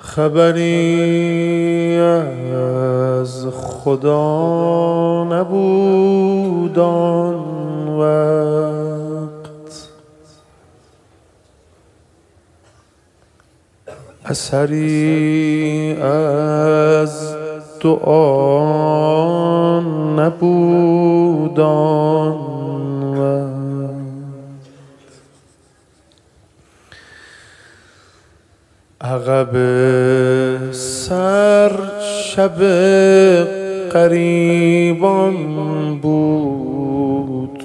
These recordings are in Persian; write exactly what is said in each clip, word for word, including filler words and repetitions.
خبری از خدا نبود آن وقت، اثری از دعا نبود آن وقت. عقب سر شب غریبان بود،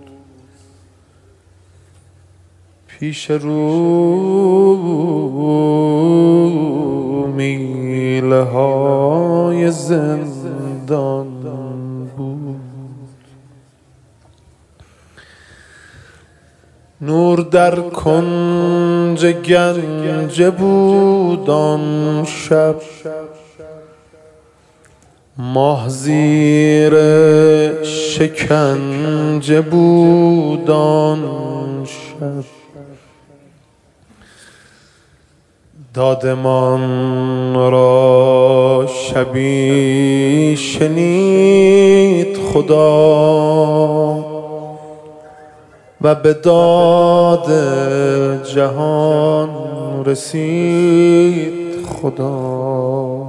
پیش رو میله های زندان بود. نور در کنج گنج بود آن شب، ماه زیر شکنجه بود آن شب. دادمان را شبی شنید خدا و به داد جهان رسید خدا.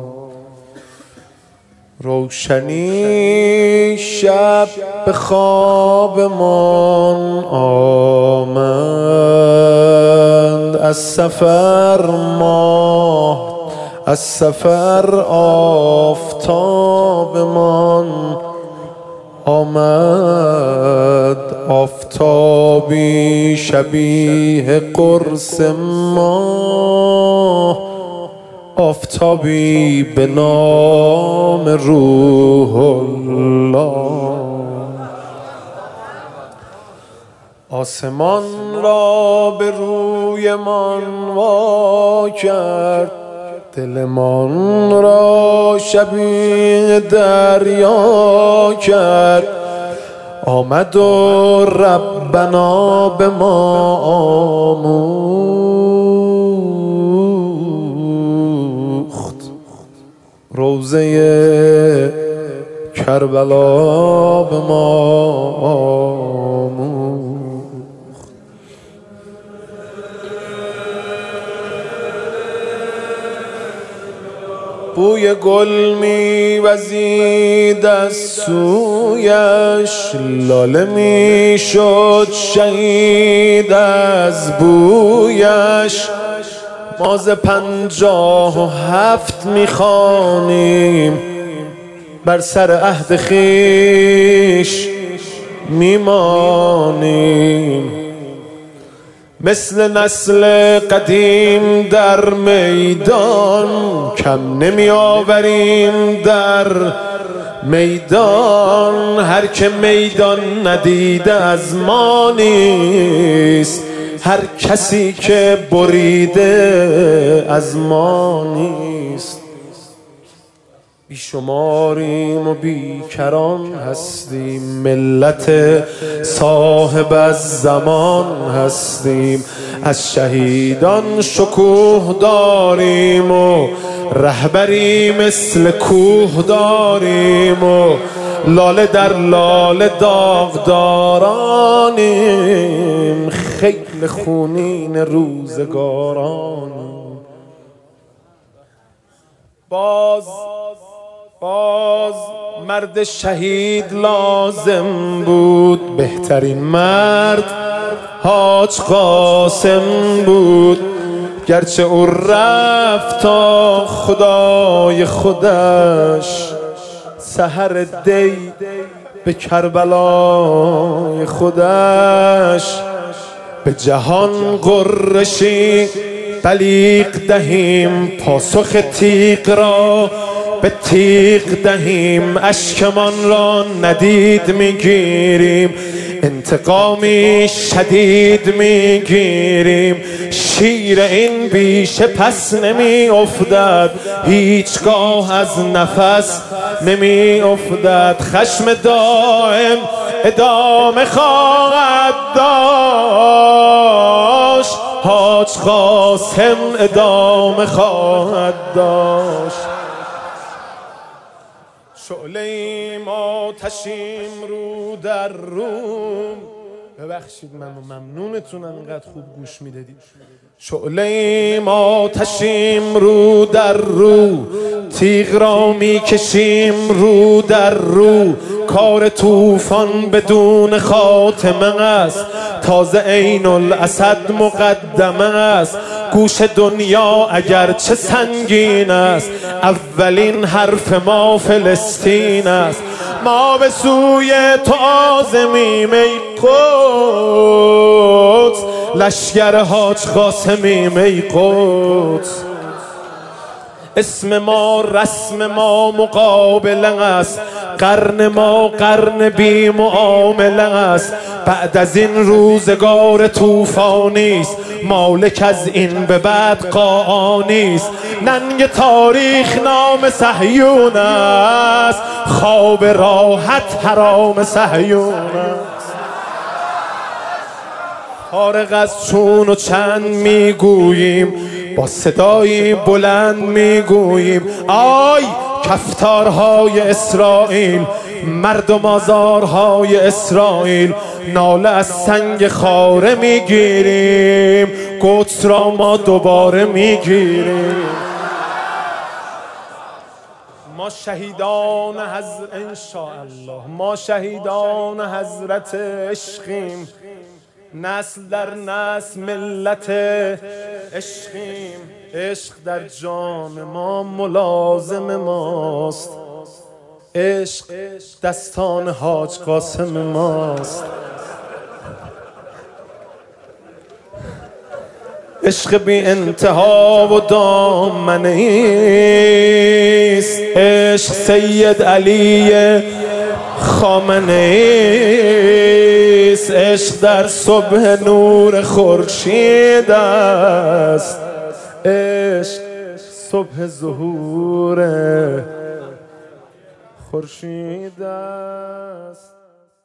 روشنی شب به خوابمان آمد، از سفر ماه از سفر آفتابمان آمد. آفتابی شبیه قرص ماه، آفتابی به نام روح الله. آسمان را به روی من وا کرد، دلمان را شبیه دریا کرد. آمد و ربنا به ما آموخت، روضه کربلا به ما آموخت. بوی گل می وزید از سویش، لاله می شد شهید از بویش. ما ز پنجاه و هفت می خوانیم، بر سر عهد خویش می مانیم. مثل نسل قدیم در میدان، کم نمی آوریم در میدان. هر که میدان ندیده از ما نیست، هر کسی که بریده از ما نیست. بی شماریم و بی کران هستیم، ملت صاحب از زمان هستیم. از شهیدان شکوه داریم و رهبری مثل کوه داریم و لاله در لاله داغدارانیم، خیل خونین روزگارانیم. باز باز مرد شهید لازم بود، بهترین مرد حاج قاسم بود. گرچه او رفت تا خدای خودش، سحر دی به کربلای خودش. به جهان قرشی بلیغ دهیم، پاسخ تیغ را به تیغ دهیم. اشکمان را ندید میگیریم، انتقامی شدید میگیریم. شیر این بیشه پس نمی افتد، هیچگاه از نفس نمی افتد. خشم دائم ادامه خواهد داشت، حاج قاسم ادامه خواهد داشت. شعله ایم آتشیم رو در روم. ببخشید من ممنونتونم اینقدر خوب گوش میدادید. شعله ایم آتشیم رو در رو، تیغ را میکشیم رو در رو. کار طوفان بدون خاتمه است، تازه عین الاسد مقدمه است. گوش دنیا اگر چه سنگین است، اولین حرف ما فلسطین است. ما به سوی تو عازمیم ای قدس، لشگر حاج قاسمیم ای قدس. اسم ما رسم ما مقابله است، قرن ما قرن بی معامله است. بعد از این روزگار طوفانی است، مالک از این به بعد قاآنی است. ننگ تاریخ نام صهیون است، خواب راحت حرام صهیون است. فارغ از چون و چند میگوییم، با صدایی بلند میگوییم آی کفتارهای اسرائیل، مردم آزارهای اسرائیل. ناله از سنگ خاره میگیریم، قدس را ما دوباره میگیریم. ما شهیدان حضرت انشاءالله، ما شهیدان حضرت عشقیم، نسل در نسل ملت عشقیم. عشق در جان ما ملازم ماست، عشق دستان حاج قاسم ماست. عشق بی انتها و دامنه ایست، عشق سید علی خامنه ایست. عشق در صبح نور خورشید است، عشق صبح ظهور خورشید است.